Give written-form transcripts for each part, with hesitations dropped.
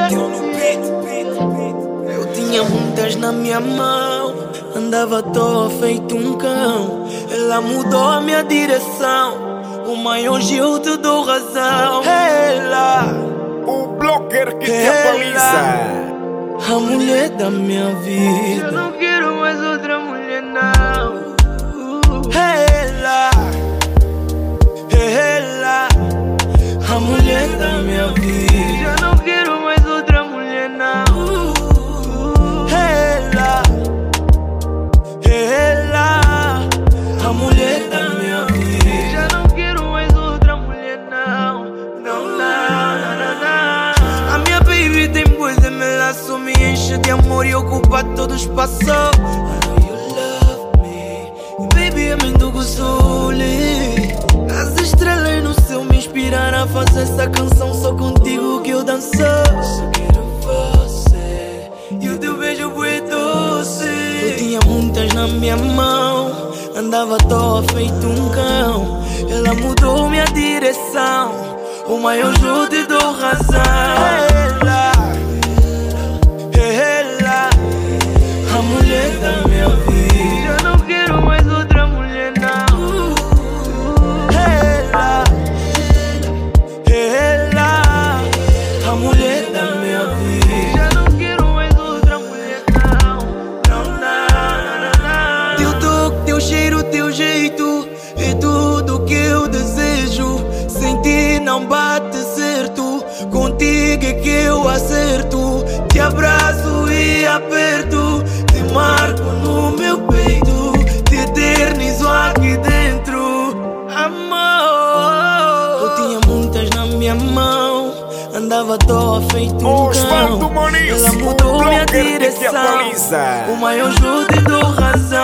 Eu tinha muitas na minha mão, andava à toa feito um cão. Ela mudou a minha direção, o maior eu te dou razão. Ela, o blogueiro que te atualiza. A mulher da minha vida. Eu não quero mais outra mulher, não. Ela, a mulher da minha vida. Eu não quero mais outra mulher, não. Ela, a mulher da minha vida. Já não quero mais outra mulher, não. Não, não, não, não. A minha baby tem coisa, me laço, me enche de amor e ocupa todo o espaço. I know you love me, baby, é muito gostoso. As estrelas no céu me inspiraram a fazer essa canção. Só contigo que eu danço. Só quero você e o teu beijo foi doce. Eu tinha muitas na minha mão, andava à toa feito um cão. Ela mudou minha direção, o maior eu te dou razão. Ela, a mulher da minha vida. Eu não quero mais outra mulher, não. Ela, a mulher da minha vida. Já não quero mais outra mulher, não. Não, não, não, não. Teu toque, teu cheiro, teu jeito é tudo que eu desejo. Sem ti não bate certo, contigo é que eu acerto. Te abraço e aperto, te marco no meu peito, te eternizo aqui dentro, amor. Eu tinha muitas na minha mão, andava à toa feito um cão. Ela mudou minha direção, o maior eu te dou razão.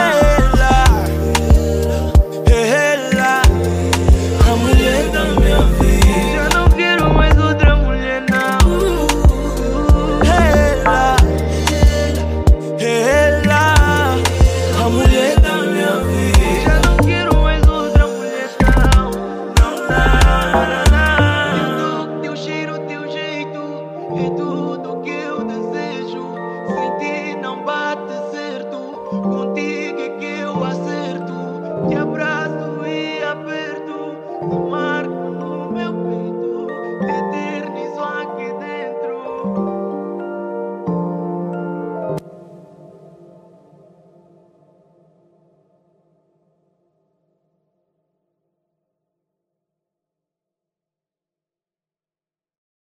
Ela, a mulher da minha vida. Já não quero mais outra mulher, não. Ela, a mulher da minha vida. Já não quero mais outra mulher, não. Não, não, não, não. Teu cheiro, teu jeito é tudo que eu desejo. Sem ti não bate certo, contigo é que eu acerto. Te abraço e aperto, te marco no meu peito, te